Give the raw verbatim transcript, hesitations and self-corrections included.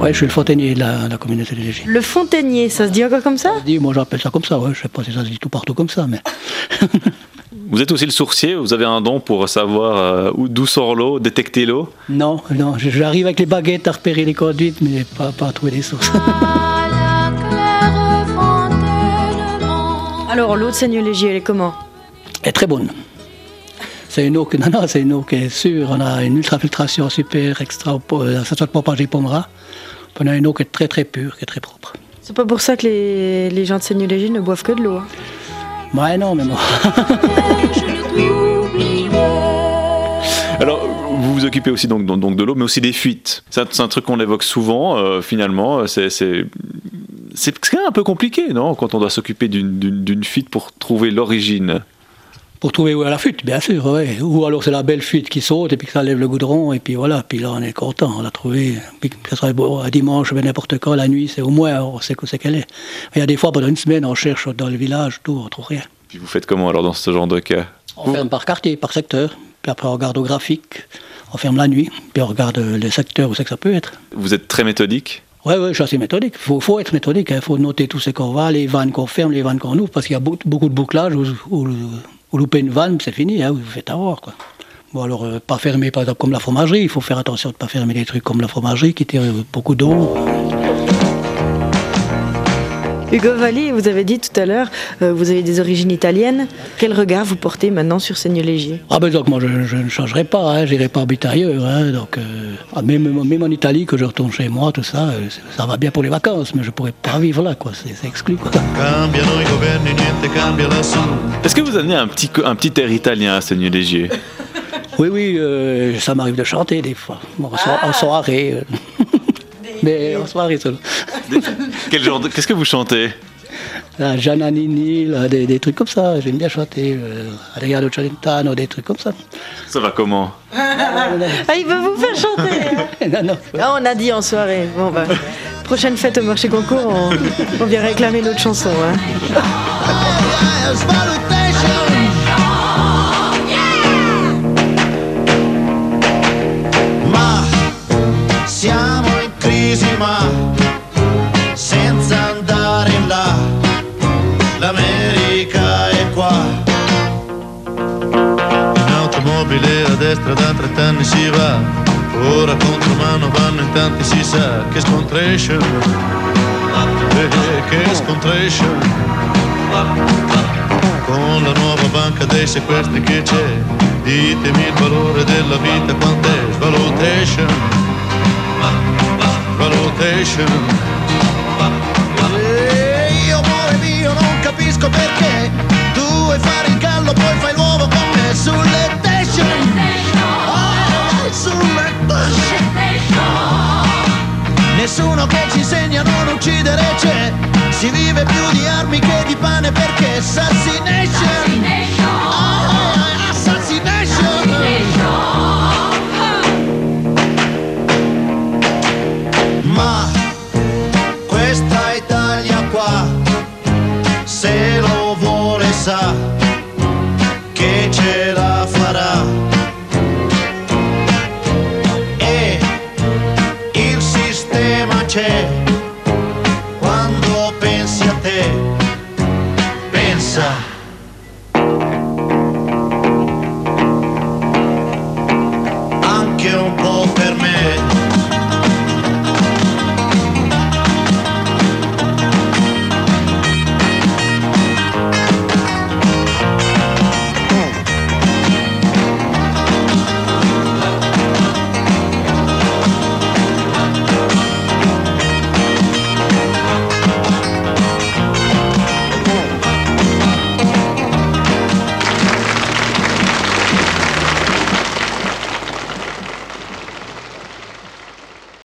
Ouais, je suis le fontainier de la, la communauté des Légiers. Le fontainier, ça se dit encore comme ça? Ça se dit, moi j'appelle ça comme ça, ouais. Je sais pas si ça se dit tout partout comme ça, mais... Vous êtes aussi le sourcier, vous avez un don pour savoir euh, où- d'où sort l'eau, détecter l'eau? Non, non, j'arrive avec les baguettes à repérer les conduites, mais pas, pas à trouver les sources. Alors, l'eau de Seigneur-Légier, elle est comment? Elle est très bonne. C'est une eau que, non, non, c'est une eau qui est sûre. On a une ultrafiltration super extra, euh, ça soit de pompage et pommera. On a une eau qui est très très pure, qui est très propre. C'est pas pour ça que les, les gens de Seigneur-Légier ne boivent que de l'eau. Hein. Ouais, non, mais moi. Alors, vous vous occupez aussi donc, donc, donc de l'eau, mais aussi des fuites. C'est un, c'est un truc qu'on évoque souvent, euh, finalement. C'est, c'est, c'est quand même un peu compliqué, non? Quand on doit s'occuper d'une, d'une, d'une fuite pour trouver l'origine. Pour trouver où est la fuite, bien sûr, ouais. Ou alors c'est la belle fuite qui saute et puis que ça lève le goudron et puis voilà, puis là on est content, on l'a trouvée. Puis que ça soit beau, à dimanche, mais n'importe quand, la nuit, c'est au moins on sait où c'est qu'elle est. Il y a des fois pendant une semaine, on cherche dans le village, tout, on trouve rien. Puis vous faites comment alors dans ce genre de cas? On ferme par quartier, par secteur, puis après on regarde au graphique, on ferme la nuit, puis on regarde les secteurs où c'est que ça peut être. Vous êtes très méthodique? Oui, ouais, je suis assez méthodique. Il faut, faut être méthodique, il hein. faut noter tout ce qu'on va, les vannes qu'on ferme, les vannes qu'on ouvre, parce qu'il y a beaucoup, beaucoup de bouclages où, où, où louper une vanne, c'est fini, hein, vous vous faites avoir. Quoi. Bon, alors, euh, pas fermer, par exemple, comme la fromagerie, il faut faire attention de ne pas fermer des trucs comme la fromagerie qui tire beaucoup d'eau. Hugo Valli, vous avez dit tout à l'heure, euh, vous avez des origines italiennes. Quel regard vous portez maintenant sur Seigneur-Légier? Ah ben donc moi je, je ne changerai pas, hein, j'irai pas habiter ailleurs. Hein, donc, euh, ah, même, même en Italie, que je retourne chez moi, tout ça, euh, ça va bien pour les vacances, mais je ne pourrais pas vivre là, quoi, c'est, c'est exclu. Quoi. Est-ce que vous amenez un petit, un petit air italien à Seigneur-Légier? Oui, oui, euh, ça m'arrive de chanter des fois, bon, en, so- ah. en soirée. Euh. Mais en soirée seulement. Quel genre de... Qu'est-ce que vous chantez? La Giannanini, là, des, des trucs comme ça, j'aime bien chanter. Euh, Adriano Celentano, des trucs comme ça. Ça va comment? Ah, il veut vous faire chanter hein. non, non. Ah, on a dit en soirée. Bon, bah, prochaine fête au marché concours, on, on vient réclamer notre chanson. Hein. Siamo in crisi ma senza andare là, l'America è qua. In automobile a destra da trent'anni si va, ora contro mano vanno in tanti si sa, che scontration, eh, che scontration. Con la nuova banca dei sequestri che c'è, ditemi il valore della vita quant'è, valutation. Valutation. E io amore mio non capisco perché tu vuoi fare il gallo poi fai l'uovo con me sulle station. Oh, sulle station. Nessuno che ci insegna a non uccidere c'è, si vive più di armi che di pane perché assassination. Oh, assassination. Ma questa Italia qua, se lo vuole sa che ce la farà. E il sistema c'è,